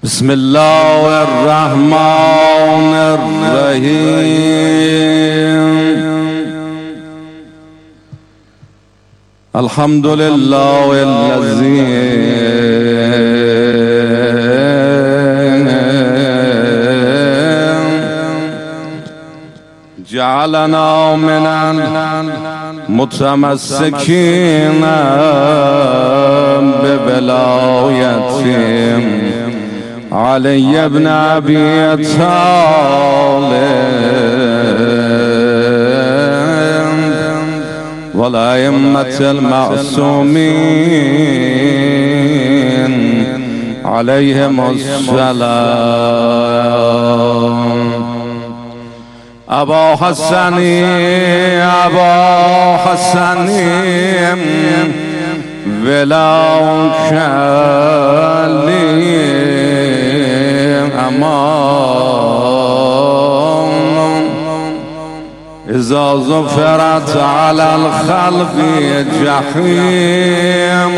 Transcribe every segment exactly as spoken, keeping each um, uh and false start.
بسم الله الرحمن الرحيم. الحمد لله الذي جعلنا من المتمسكين بولاية علي بن أبي طالب والأئمة المعصومين عليهم السلام. أبا حسني أبا حسني ولاك لي أمان إذا ظفرت على الخلق جحيم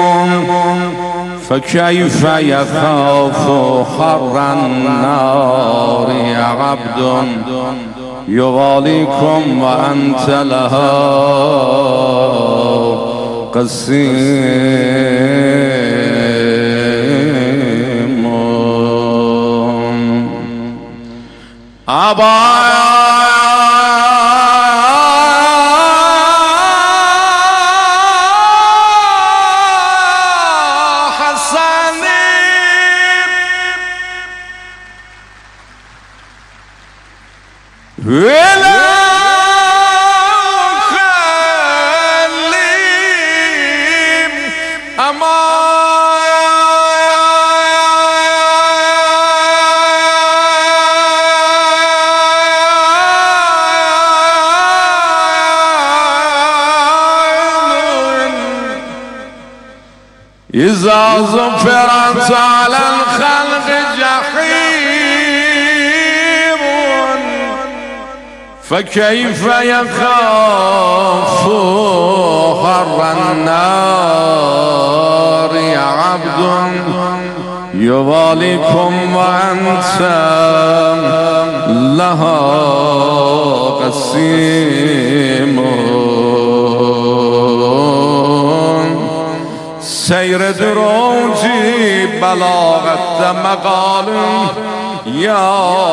فكيف يخاف حر النار يا عبد يغاليكم وأنت لها قسيم. أبا ولا خليم أمان إذا ظفرت على الخلق جحيم فكيف يخاف حر النار يا عبد يواليكم وأنت لها قسيم. سير دروجي بلاغت مقال يا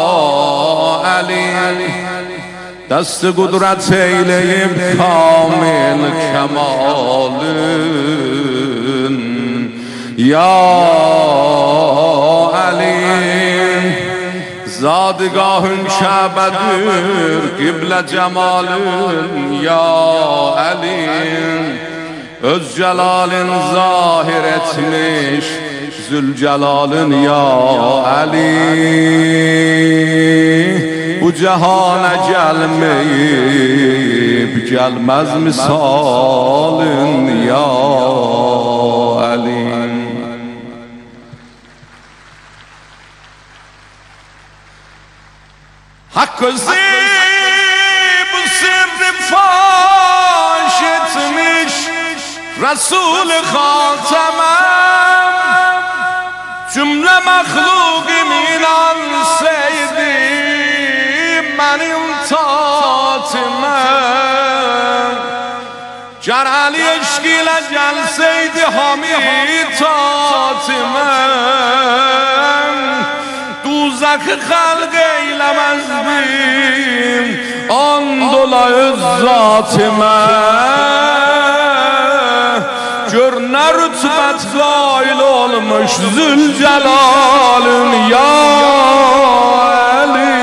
علي دست قدرت ایلیم کامل کمال یا علی زادگاهن شعبدر قبل جمال یا علی öz celalin zahir etmiş Zülcelal'in ya Ali bu cihana gelmeyip gelmez misalin ya Ali. Hakkı bu sırrı faş etmiş Resul-i Hatemem cümle mahlûk-ı inansaydı benim tatime گر علی اشکیل جلسeydi hamid tatime دوزخ خلق eylemezdim an dolayı zatime gör ne rütbet gail olmuş Zülcelal'ın ya Ali.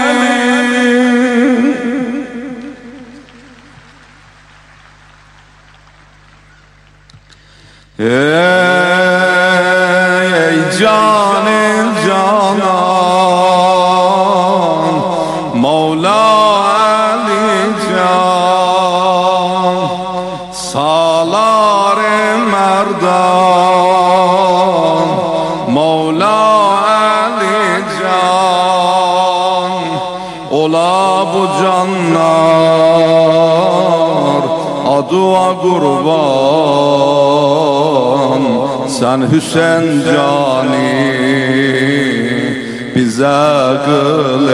Ey canı canan Mevla Ali can salar merdan Mevla Ali can ola bu canlar adua kurban sen Hüseyin cani bize kıl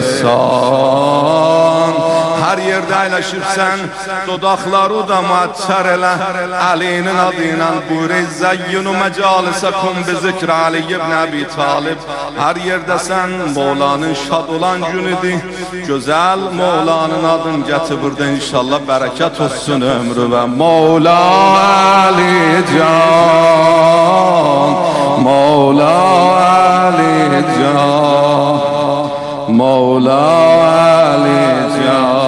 ihsan. Her yerde aylaşırsan dodakları da muattar ele Ali'nin adıyla buyur zeyyinu mecalisekum bi zikr Ali ibn Abi Talib. Her yerde sen Mevla'nın şad olan günüdür. Güzel Mevla'nın adını getir burada inşallah bereket olsun ömrü ve Mevla Ali Can, Mevla Ali Can, Mevla Ali Can,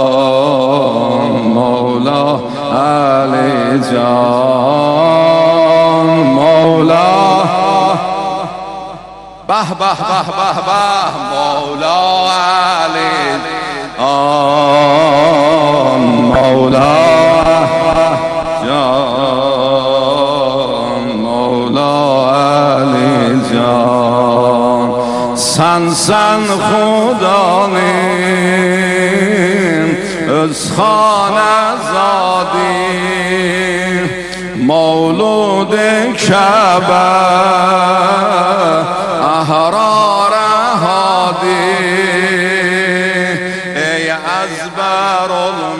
Mevla Ali Can, Mevla. Bah bah bah bah bah Mevla Ali Can, Mevla Can, Mevla Ali Can. Sen sen Xudanın öz xanezadi Mevlud Kəbə ahrar hadi. Ey ezber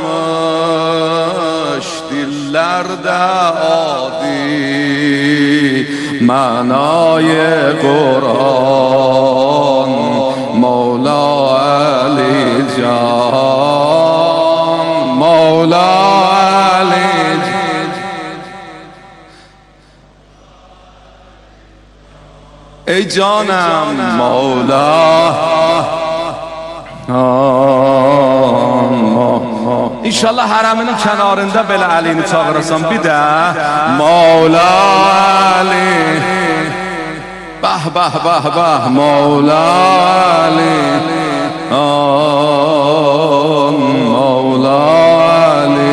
olmuş dillerde adi manay Kur'an Mevla Ali Can, Mevla Ali Can. Ey canım Mevla İnşallah hareminin kenarında belə Ali'ni çağırırsan bir de Mevla Ali. Bah bah bah bah Mevla Ali Can, Mevla Ali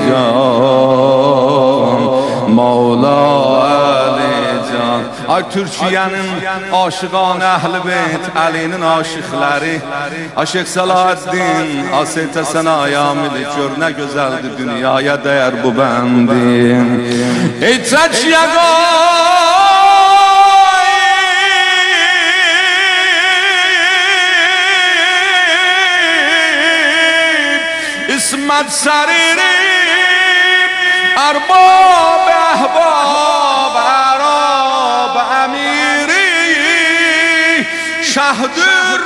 Can, Mevla Ali Can. Ay Türkiye'nin aşıqan Əhl-i Beyt Ali'nin aşıqları Aşık Salahaddin Aset Həsən Ayamili gör ne güzeldi dünyaya değer bu bendim. Ey Türkiye İsmet Sariri Erbab Ehbab Arab Emiri Şehdir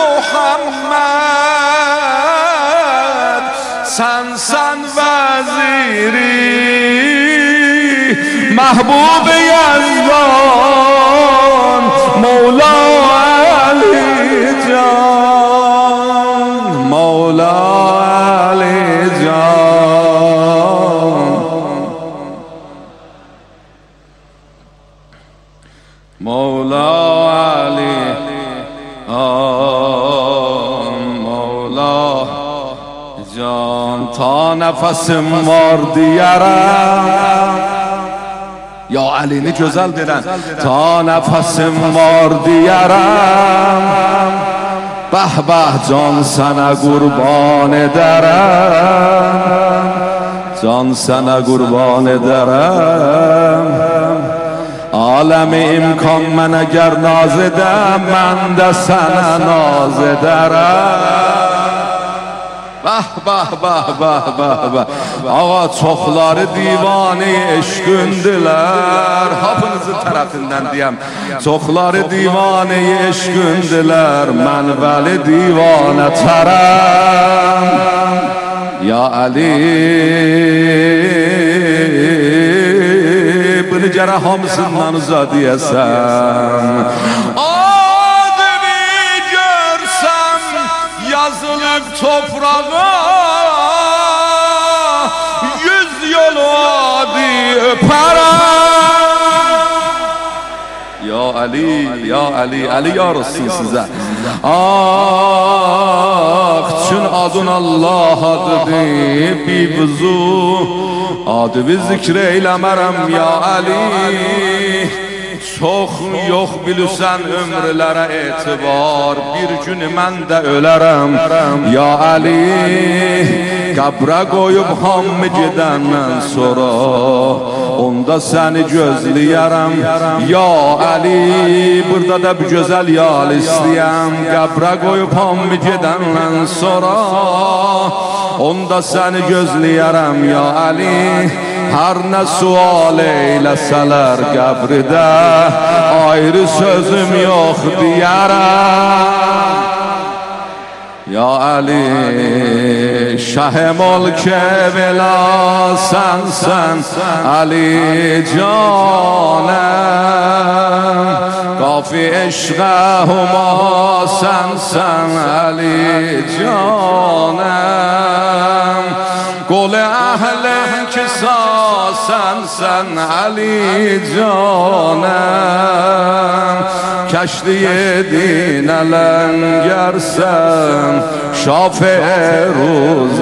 Muhammed Sen sen veziri Mahbub Yazdan Mevla Ali Can, Mevla Mevla Ali Can, Mevla Can. Ta nefesim var diyerem Ya Ali'ni güzel diren Ta nefesim var diyerem Bah bah can sana kurban ederem Can sana kurban ederem Alemi imkan men eğer naz edem men de sana naz ederem. Bah bah bah bah bah bah. Ağa çoxları divane eşkündüler. Hapınızın tarafından diyem. Çoxları divane eşkündüler. Men veli divane taraf. Ya Ali bunu gərə hamısından uza deyəsən. Adını görsəm yazılıb toprağa yüz yolu adi öpərəm. Ya Ali, ya Ali, Ali yarısın sizə. Ah, çün adın Allah adıdır bivzu Adı zikr eyləmərəm ya Ali. Çox yox bilirsən ömrlərə etibar Bir gün mən də ölərəm ya Ali. Qəbrə qoyub hamı gedəndən sonra onda səni gözləyərəm ya Ali. Burada da bir gözəl yal istəyəm, qəbrə qoyub hamı gedəndən sonra onda səni gözləyərəm ya Ali. Hər nə sual eyləsələr qəbridə ayrı sözüm yox deyərəm ya Ali. Şah mülk bela sensen Ali canım, kafi عشق هما sensen Ali canım. گل اهل کسا sensen Ali canım. کشتی دین لنگرسن شافع روز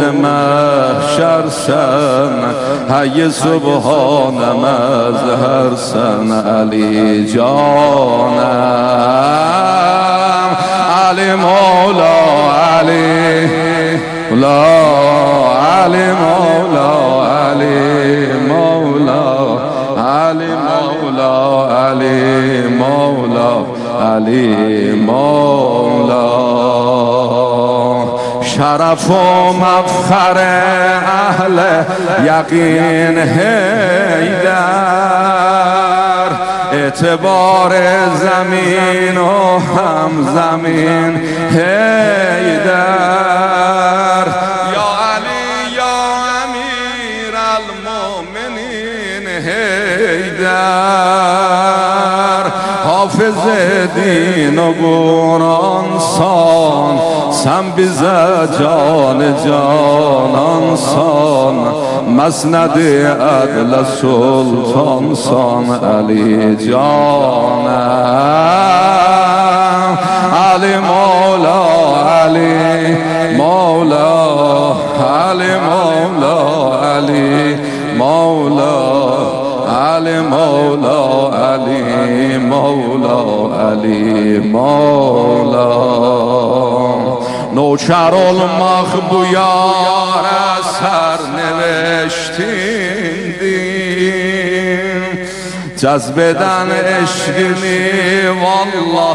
محشرسن هی سبحانم از هر سن علی جانم. علی مولا علی مولا علی مولا علی مولا علی مولا علی مولا علی مولا. شرف و مفخر اهل یقین حیدر، اعتبار زمین و هم زمین حیدر. یا علی یا امیر المؤمنین حیدر، حافظ دین و گوران سان سم بیزه جان جانان سان مسند عدل سلطان سان علی جانم. علی مولا علی مولا علی مولا علی مولا علی مولا علی مولا علی مولا. نوچر المخبویار سر نوشتین دین، جذبدن عشقی والله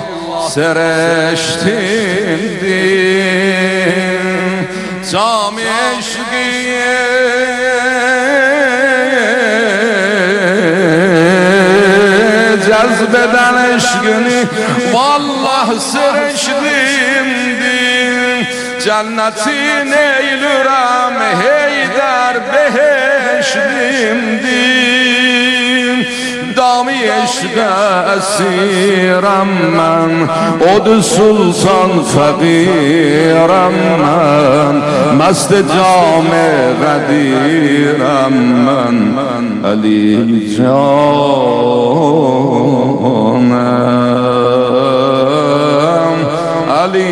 سرشتین دین. جام عشقی جذبدن عشقی والله سرشتین دین. جنتی نیلورم هیدر بهشتیم دین. دامی عشق اسیرم من، عود سلطان فقیرم من، مست جام غدیرم من علی جانم. علی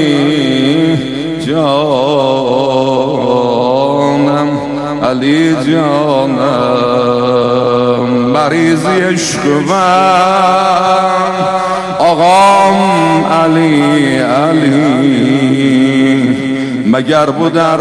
جانم علی جانم. مریضی عشق من آقام علی علی، مگر بود در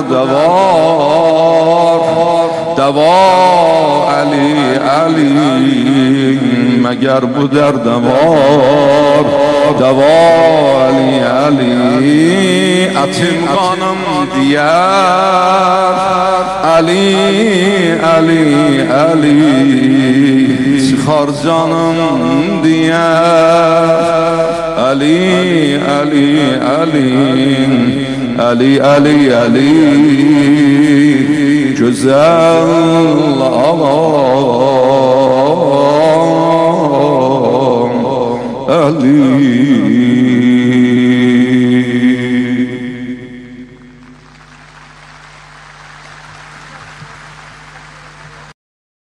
دوار دوا علی علی، مگر بود در دوار دوا علی علی. اتیم قانم دیار علی علی علی، چخار جانم دیار علی علی علی علی علی علی. جزال علی